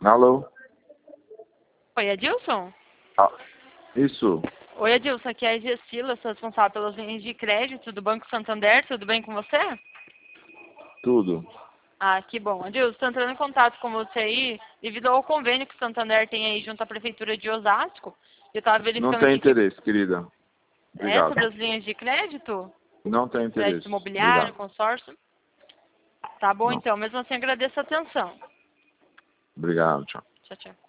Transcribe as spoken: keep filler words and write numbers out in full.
Alô? Oi, Adilson? Ah, isso. Oi, Adilson, aqui é a Gestila, sou responsável pelas linhas de crédito do Banco Santander, tudo bem com você? Tudo. Ah, que bom. Adilson, estou entrando em contato com você aí, devido ao convênio que o Santander tem aí junto à Prefeitura de Osasco. Eu estava verificando Não tem aqui que interesse, querida. é Obrigado. sobre as linhas de crédito, Não tem crédito interesse. imobiliário, Obrigado. consórcio. Tá bom, Não. então, mesmo assim agradeço a atenção. Obrigado, tchau. Tchau, tchau.